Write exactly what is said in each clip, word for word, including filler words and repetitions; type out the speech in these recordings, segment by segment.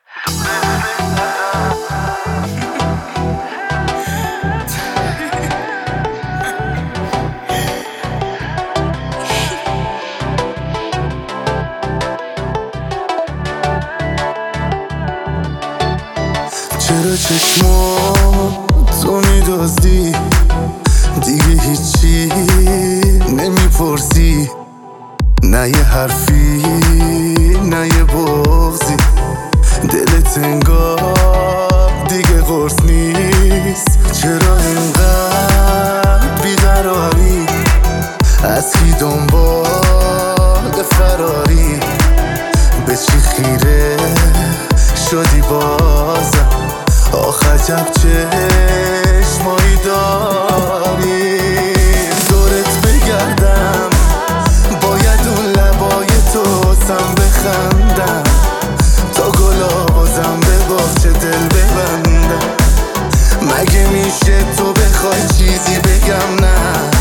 چرا چشمات تو میدازدی دیگه هیچی نمیپرسی، نه یه حرفی نه یه بغضی، دلت انگار دیگه قرص نیست. چرا اینقدر بیقراری، از کی دنبال فراری، به چی خیره شدی بازم؟ آخ عجب چشمایی داری. دورت بگردم باید اون لبای تو سم بخندم، تا گلا بازم به باغچه دل ببندم. مگه میشه تو بخوای چیزی بگم نه؟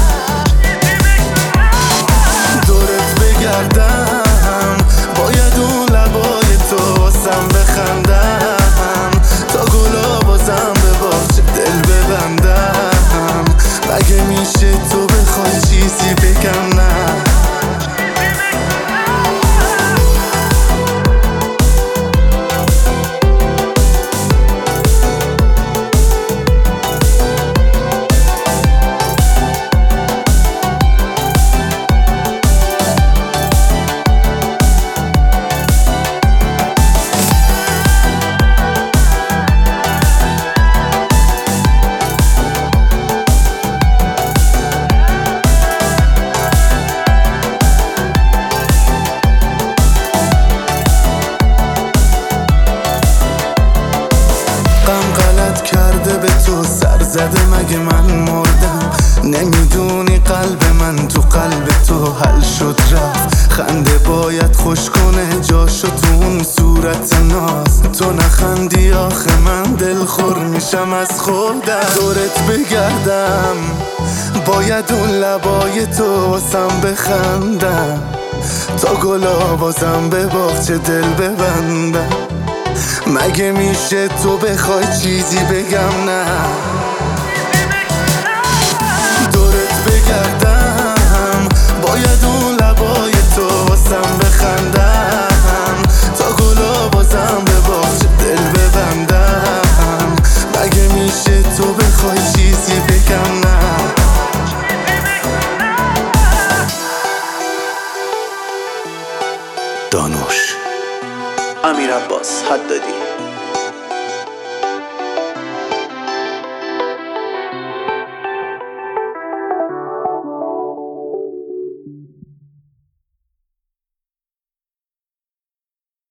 دورت بگردم باید اون لبای تو سم بخندم، تا گلا بازم به باغچه دل ببندم. مگه میشه تو بخوای چیزی بگم نه؟ به تو سر زده مگه من مردم؟ نمیدونی قلب من تو قلب تو حل شد رفت. خنده باید خوش کنه جاشو تو اون صورت ناز، تو نخندی آخه من دلخور میشم از خودم. دورت بگردم باید اون لبای تو واسم بخندم، تا گلا بازم به باغچه دل ببندم. مگه میشه تو بخوای چیزی بگم نه؟ دورت بگردم باید اون لبای تو واسم بخندم، تا گلا بازم به باغچه دل ببندم. مگه میشه تو بخوای چیزی بگم نه؟ دانوش، امیر عباس حدادی.